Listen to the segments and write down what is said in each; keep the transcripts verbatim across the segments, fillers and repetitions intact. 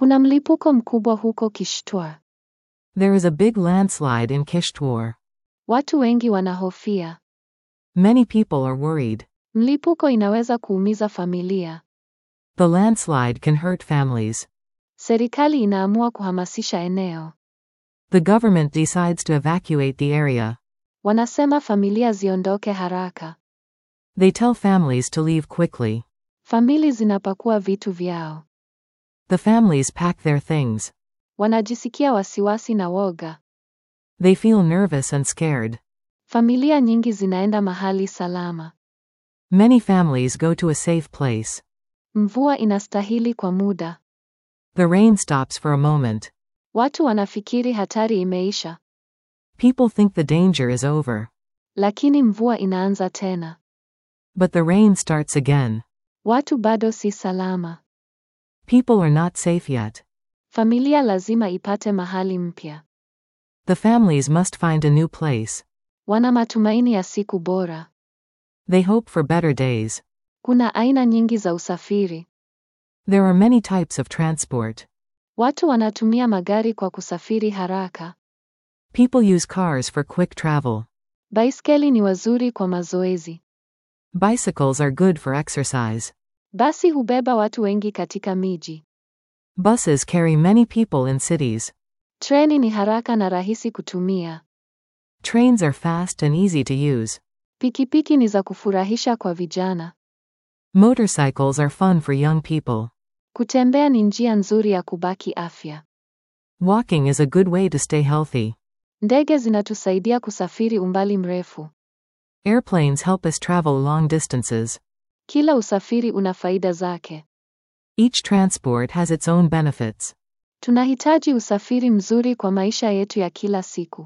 Kuna mlipuko mkubwa huko Kishtwar. There is a big landslide in Kishtwar. Watu wengi wanahofia. Many people are worried. Mlipuko inaweza kuumiza familia. The landslide can hurt families. Serikali inaamua kuhamasisha eneo. The government decides to evacuate the area. Wanasema familia ziondoke haraka. They tell families to leave quickly. Famili zinapakua vitu vyao. The families pack their things. Wanajisikia wasiwasi na woga. They feel nervous and scared. Familia nyingi zinaenda mahali salama. Many families go to a safe place. Mvua inastahili kwa muda. The rain stops for a moment. Watu wanafikiri hatari imeisha. People think the danger is over. Lakini mvua inaanza tena. But the rain starts again. Watu bado si salama. People are not safe yet. Familia lazima ipate mahali mpya. The families must find a new place. Wana matumaini ya siku bora. They hope for better days. Kuna aina nyingi za usafiri. There are many types of transport. Watu wanatumia magari kwa kusafiri haraka. People use cars for quick travel. Baiskeli ni wazuri kwa mazoezi. Bicycles are good for exercise. Basi hubeba watu wengi katika miji. Buses carry many people in cities. Treni ni haraka na rahisi kutumia. Trains are fast and easy to use. Pikipiki ni za kufurahisha kwa vijana. Motorcycles are fun for young people. Kutembea ni njia nzuri ya kubaki afya. Walking is a good way to stay healthy. Ndege zinatusaidia kusafiri umbali mrefu. Airplanes help us travel long distances. Kila usafiri una faida zake. Each transport has its own benefits. Tunahitaji usafiri mzuri kwa maisha yetu ya kila siku.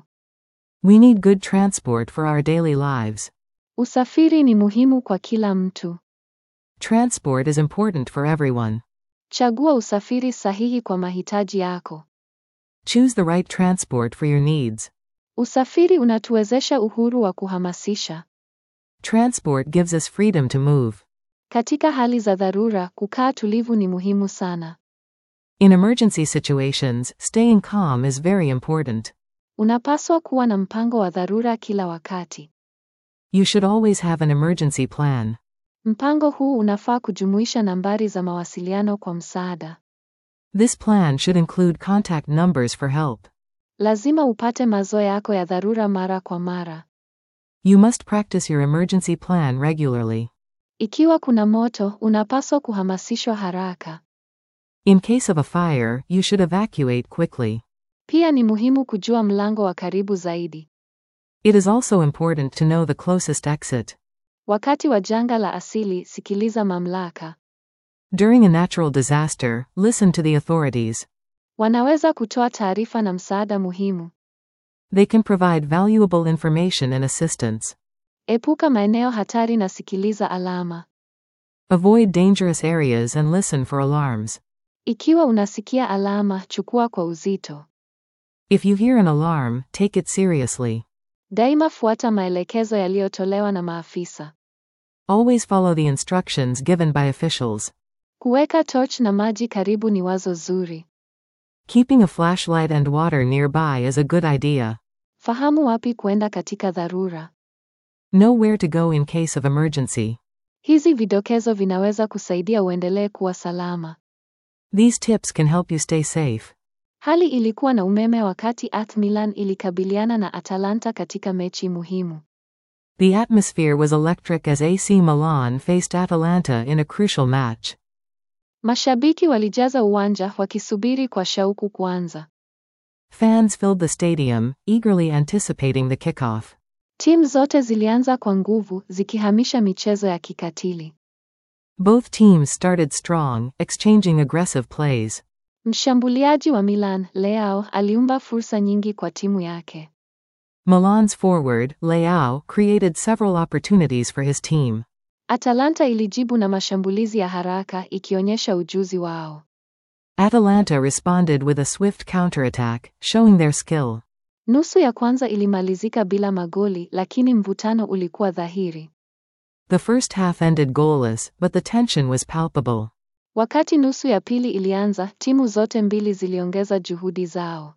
We need good transport for our daily lives. Usafiri ni muhimu kwa kila mtu. Transport is important for everyone. Chagua usafiri sahihi kwa mahitaji yako. Choose the right transport for your needs. Usafiri unatuwezesha uhuru wa kuhamasisha. Transport gives us freedom to move. Katika hali za dharura, kukaa tulivu ni muhimu sana. In emergency situations, staying calm is very important. Unapaswa kuwa na mpango wa dharura kila wakati. You should always have an emergency plan. Mpango huu unafaa kujumuisha nambari za mawasiliano kwa msaada. This plan should include contact numbers for help. Lazima upate mazoea yako ya dharura mara kwa mara. You must practice your emergency plan regularly. Ikiwa kuna moto, unapaswa kuhamasishwa haraka. In case of a fire, you should evacuate quickly. Pia ni muhimu kujua mlango wa karibu zaidi. It is also important to know the closest exit. Wakati wa janga la asili, sikiliza mamlaka. During a natural disaster, listen to the authorities. Wanaweza kutoa taarifa na msaada muhimu. They can provide valuable information and assistance. Epuka maeneo hatari na sikiliza alama. Avoid dangerous areas and listen for alarms. Ikiwa unasikia alama, chukua kwa uzito. If you hear an alarm, take it seriously. Daima fuata maelekezo yaliyotolewa na maafisa. Always follow the instructions given by officials. Kuweka torch na maji karibu ni wazo zuri. Keeping a flashlight and water nearby is a good idea. Fahamu wapi kuenda katika dharura. Know where to go in case of emergency. Hizi vidokezo vinaweza kusaidia uendelee kuwa salama. These tips can help you stay safe. Hali ilikuwa na umeme wakati A T Milan ilikabiliana na Atalanta katika mechi muhimu. The atmosphere was electric as A C Milan faced Atalanta in a crucial match. Mashabiki walijaza uwanja wakisubiri kwa shauku kuanza. Fans filled the stadium, eagerly anticipating the kickoff. Timu zote zilianza kwa nguvu, zikihamisha michezo ya kikatili. Both teams started strong, exchanging aggressive plays. Mshambuliaji wa Milan, Leao, aliumba fursa nyingi kwa timu yake. Milan's forward, Leao, created several opportunities for his team. Atalanta ilijibu na mashambulizi ya haraka, ikionyesha ujuzi wao. Atalanta responded with a swift counterattack, showing their skill. Nusu ya kwanza ilimalizika bila magoli, lakini mvutano ulikuwa dhahiri. The first half ended goalless, but the tension was palpable. Wakati nusu ya pili ilianza, timu zote mbili ziliongeza juhudi zao.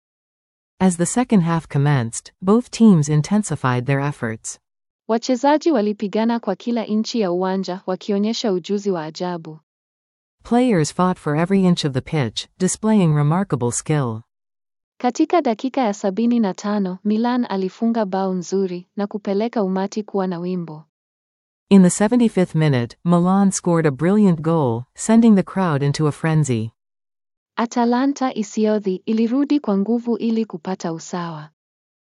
As the second half commenced, both teams intensified their efforts. Wachezaji walipigana kwa kila inchi ya uwanja, wakionyesha ujuzi wa ajabu. Players fought for every inch of the pitch, displaying remarkable skill. Katika dakika ya sabini na tano, Milan alifunga bao nzuri na kupeleka umati kuwa na wimbo. In the seventy-fifth minute, Milan scored a brilliant goal, sending the crowd into a frenzy. Atalanta isiodhi ilirudi kwa nguvu ili kupata usawa.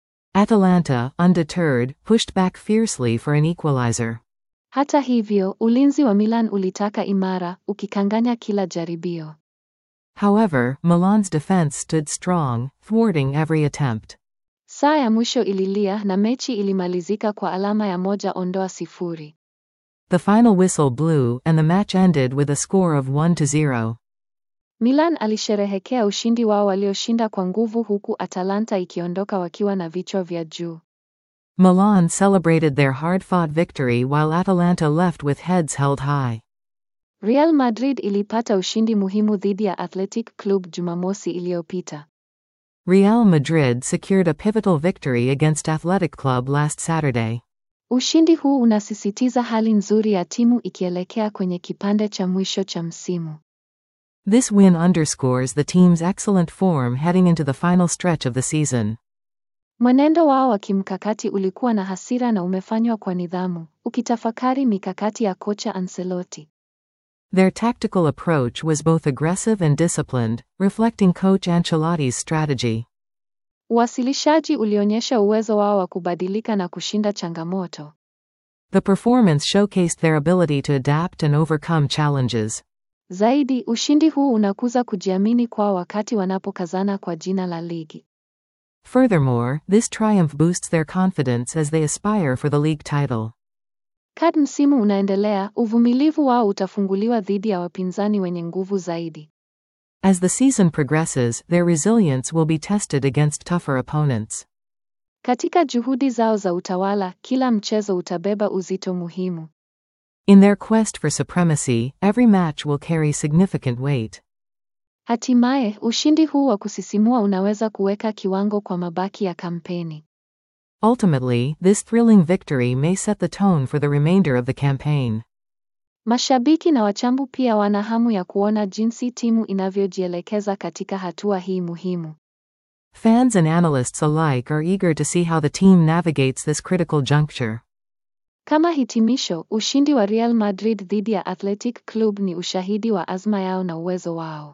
Atalanta, undeterred, pushed back fiercely for an equalizer. Hata hivyo, ulinzi wa Milan ulitaka imara, ukikanganya kila jaribio. However, Milan's defense stood strong, thwarting every attempt. Saa ya mwisho ililia na mechi ilimalizika kwa alama ya moja ondoa sifuri. The final whistle blew and the match ended with a score of one to zero. Milan alisherehekea ushindi wao walioshinda kwa nguvu huku Atalanta ikiondoka wakiwa na vichwa vya juu. Milan celebrated their hard-fought victory while Atalanta left with heads held high. Real Madrid ilipata ushindi muhimu dhidi ya Athletic Club Jumamosi iliyopita. Real Madrid secured a pivotal victory against Athletic Club last Saturday. Ushindi huu unasisitiza hali nzuri ya timu ikielekea kwenye kipande cha mwisho cha msimu. This win underscores the team's excellent form heading into the final stretch of the season. Mwenendo wao wa kimkakati ulikuwa na hasira na umefanywa kwa nidhamu, ukitafakari mikakati ya kocha Ancelotti. Their tactical approach was both aggressive and disciplined, reflecting Coach Ancelotti's strategy. Uwasilishaji ulionyesha uwezo wao wa kubadilika na kushinda changamoto. The performance showcased their ability to adapt and overcome challenges. Zaidi, ushindi huu unakuza kujiamini kwao wakati wanapokazana kwa jina la ligi. Furthermore, this triumph boosts their confidence as they aspire for the league title. Kadri msimu unaendelea, uvumilivu wao utafunguliwa dhidi ya wapinzani wenye nguvu zaidi. As the season progresses, their resilience will be tested against tougher opponents. Katika juhudi zao za utawala, kila mchezo utabeba uzito muhimu. In their quest for supremacy, every match will carry significant weight. Hatimaye, ushindi huu wa kusisimua unaweza kuweka kiwango kwa mabaki ya kampeni. Ultimately, this thrilling victory may set the tone for the remainder of the campaign. Mashabiki na wachambu pia wana hamu ya kuona jinsi timu inavyojielekeza katika hatua hii muhimu. Fans and analysts alike are eager to see how the team navigates this critical juncture. Kama hitimisho, ushindi wa Real Madrid dhidi ya Athletic Club ni ushahidi wa azma yao na uwezo wao.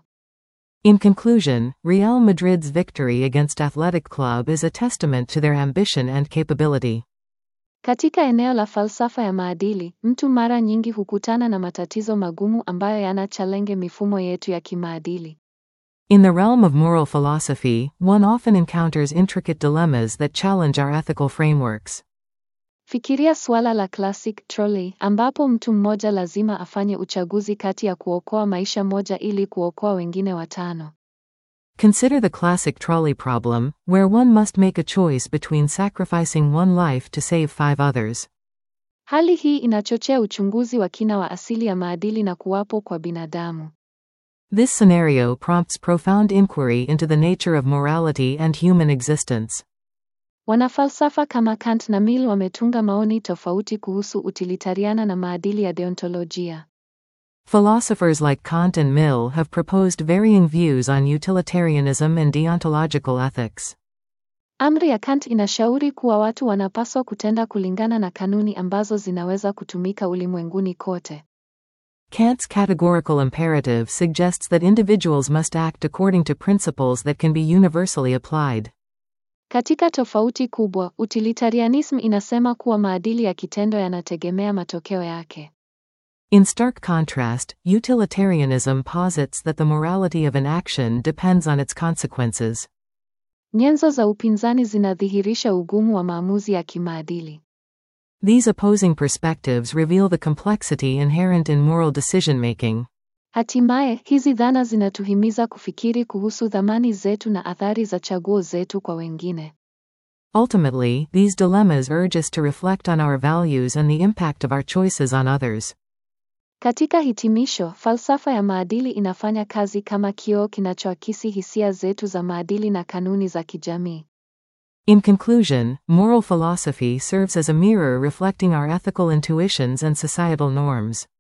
In conclusion, Real Madrid's victory against Athletic Club is a testament to their ambition and capability. Katika eneo la falsafa ya maadili, mtu mara nyingi hukutana na matatizo magumu ambayo yanachallenge mifumo yetu ya kimaadili. In the realm of moral philosophy, one often encounters intricate dilemmas that challenge our ethical frameworks. Fikiria suala la classic trolley, ambapo mtu mmoja lazima afanye uchaguzi kati ya kuokoa maisha moja ili kuokoa wengine watano. Consider the classic trolley problem, where one must make a choice between sacrificing one life to save five others. Hali hii inachochea uchunguzi wa kina wa asili ya maadili na kuwapo kwa binadamu. This scenario prompts profound inquiry into the nature of morality and human existence. Wanafalsafa kama Kant na Mill wametunga maoni tofauti kuhusu utilitariana na maadili ya deontolojia. Philosophers like Kant and Mill have proposed varying views on utilitarianism and deontological ethics. Amri ya Kant inashauri kuwa watu wanapaswa kutenda kulingana na kanuni ambazo zinaweza kutumika ulimwenguni kote. Kant's categorical imperative suggests that individuals must act according to principles that can be universally applied. Katika tofauti kubwa, utilitarianism inasema kuwa maadili ya kitendo yanategemea matokeo yake. In stark contrast, utilitarianism posits that the morality of an action depends on its consequences. Nyenzo za upinzani zinadhihirisha ugumu wa maamuzi ya kimaadili. These opposing perspectives reveal the complexity inherent in moral decision-making. Hatimaye, hizi dhana zinatuhimiza kufikiri kuhusu dhamani zetu na athari za chaguo zetu kwa wengine. Ultimately, these dilemmas urge us to reflect on our values and the impact of our choices on others. Katika hitimisho, falsafa ya maadili inafanya kazi kama kioo kinachoakisi hisia zetu za maadili na kanuni za kijamii. In conclusion, moral philosophy serves as a mirror reflecting our ethical intuitions and societal norms.